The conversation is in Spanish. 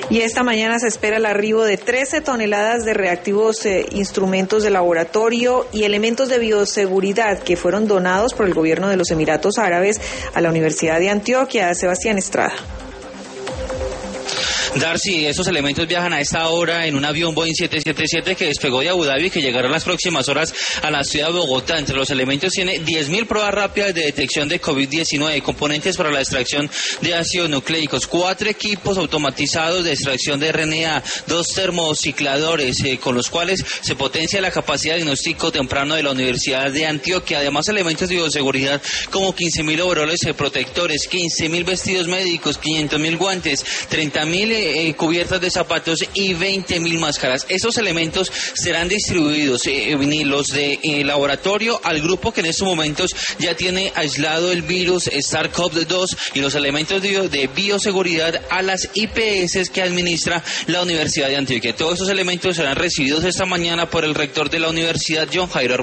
Y esta mañana se espera el arribo de 13 toneladas de reactivos, instrumentos de laboratorio y elementos de bioseguridad que fueron donados por el gobierno de los Emiratos Árabes a la Universidad de Antioquia. Sebastián Estrada. Darcy, esos elementos viajan a esta hora en un avión Boeing 777 que despegó de Abu Dhabi y que llegará en las próximas horas a la ciudad de Bogotá. Entre los elementos tiene 10.000 pruebas rápidas de detección de COVID-19, componentes para la extracción de ácidos nucleicos, 4 equipos automatizados de extracción de RNA, 2 termocicladores con los cuales se potencia la capacidad de diagnóstico temprano de la Universidad de Antioquia. Además, elementos de bioseguridad como 15.000 overoles protectores, 15.000 vestidos médicos, 500.000 guantes, 30.000 cubiertas de zapatos y 20.000 máscaras. Esos elementos serán distribuidos, los de laboratorio, al grupo que en estos momentos ya tiene aislado el virus SARS-CoV-2, y los elementos de bioseguridad a las IPS que administra la Universidad de Antioquia. Todos esos elementos serán recibidos esta mañana por el rector de la universidad, John Jairo